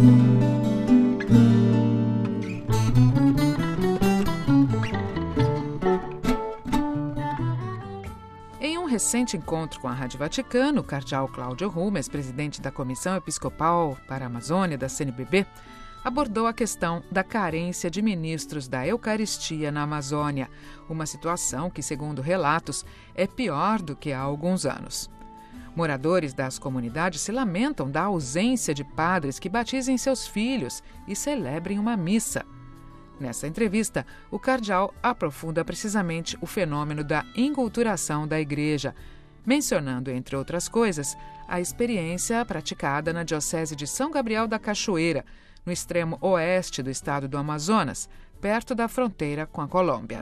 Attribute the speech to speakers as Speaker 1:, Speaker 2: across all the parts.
Speaker 1: Em um recente encontro com a Rádio Vaticano, o cardeal Cláudio Rumes, presidente da Comissão Episcopal para a Amazônia da CNBB, abordou a questão da carência de ministros da Eucaristia na Amazônia, uma situação que, segundo relatos, é pior do que há alguns anos. Moradores das comunidades se lamentam da ausência de padres que batizem seus filhos e celebrem uma missa. Nessa entrevista, o cardeal aprofunda precisamente o fenômeno da enculturação da Igreja, mencionando, entre outras coisas, a experiência praticada na Diocese de São Gabriel da Cachoeira, no extremo oeste do estado do Amazonas, perto da fronteira com a Colômbia.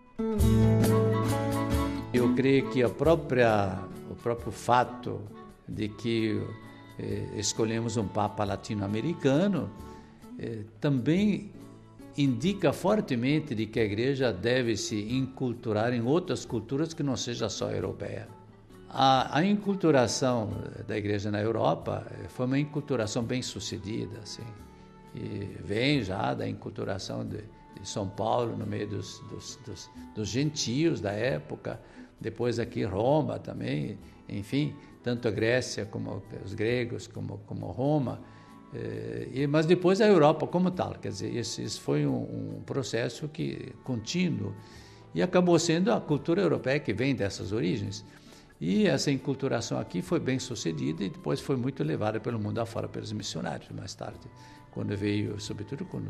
Speaker 2: Eu creio que o próprio fato de que escolhemos um Papa latino-americano também indica fortemente de que a Igreja deve se enculturar em outras culturas que não seja só a europeia. A enculturação da Igreja na Europa foi uma enculturação bem sucedida, assim, e vem já da enculturação de São Paulo no meio dos gentios da época, depois aqui Roma também, enfim, tanto a Grécia como os gregos, como Roma, mas depois a Europa como tal, quer dizer, isso foi um processo contínuo e acabou sendo a cultura europeia que vem dessas origens. E essa enculturação aqui foi bem sucedida e depois foi muito levada pelo mundo afora pelos missionários, mais tarde, quando veio, sobretudo com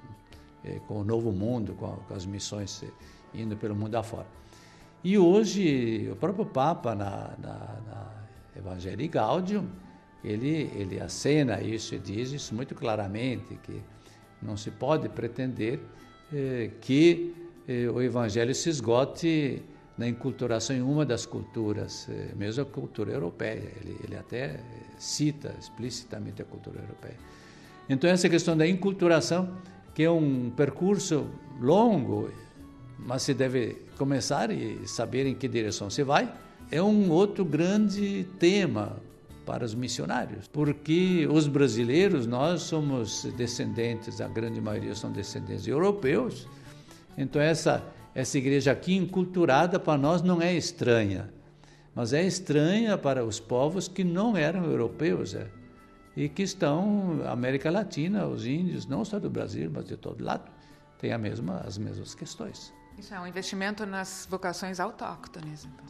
Speaker 2: o Novo Mundo, com as missões indo pelo mundo afora. E hoje, o próprio Papa, na Evangelii Gaudium, ele acena isso e diz isso muito claramente, que não se pode pretender que o Evangelho se esgote na enculturação em uma das culturas, mesmo a cultura europeia. Ele até cita explicitamente a cultura europeia. Então, essa questão da enculturação, que é um percurso longo, mas se deve começar e saber em que direção se vai, é um outro grande tema para os missionários, porque os brasileiros, nós somos descendentes, a grande maioria são descendentes europeus, então essa igreja aqui enculturada para nós não é estranha, mas é estranha para os povos que não eram europeus, e que estão na América Latina, os índios, não só do Brasil, mas de todo lado, têm as mesmas questões.
Speaker 1: Isso é um investimento nas vocações autóctones, então.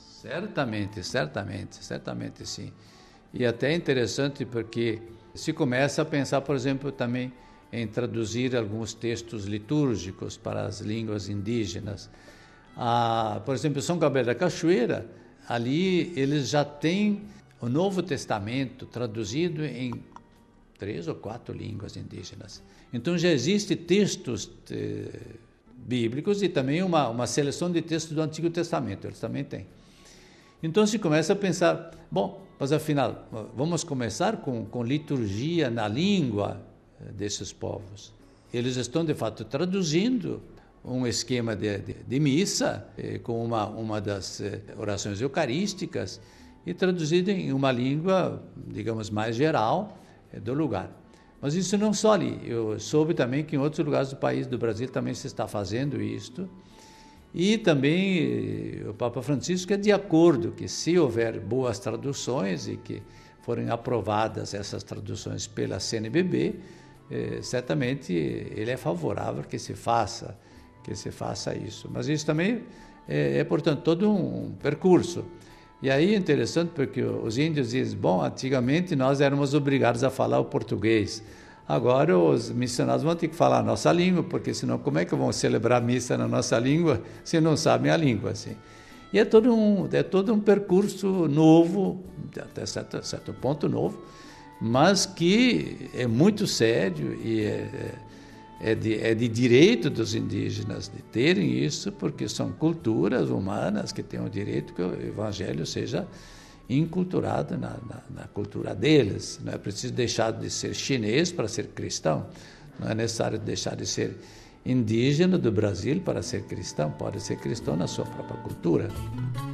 Speaker 1: Certamente
Speaker 2: sim. E até é interessante porque se começa a pensar, por exemplo, também em traduzir alguns textos litúrgicos para as línguas indígenas. Por exemplo, São Gabriel da Cachoeira, ali eles já têm o Novo Testamento traduzido em 3 ou 4 línguas indígenas. Então já existem textos bíblicos e também uma seleção de textos do Antigo Testamento, eles também têm. Então se começa a pensar, bom, mas afinal, vamos começar com liturgia na língua desses povos. Eles estão, de fato, traduzindo um esquema de missa com uma das orações eucarísticas e traduzido em uma língua, digamos, mais geral do lugar. Mas isso não só ali. Eu soube também que em outros lugares do país, do Brasil, também se está fazendo isto. E também o Papa Francisco é de acordo que se houver boas traduções e que forem aprovadas essas traduções pela CNBB, certamente ele é favorável que se faça isso. Mas isso também portanto, todo um percurso. E aí é interessante porque os índios dizem, bom, antigamente nós éramos obrigados a falar o português. Agora os missionários vão ter que falar a nossa língua, porque senão como é que vão celebrar a missa na nossa língua se não sabem a língua? Assim? E é todo um percurso novo, até certo ponto novo, mas que é muito sério e é de direito dos indígenas de terem isso, porque são culturas humanas que têm o direito que o Evangelho seja enculturado na cultura deles. Não é preciso deixar de ser chinês para ser cristão, não é necessário deixar de ser indígena do Brasil para ser cristão, pode ser cristão na sua própria cultura.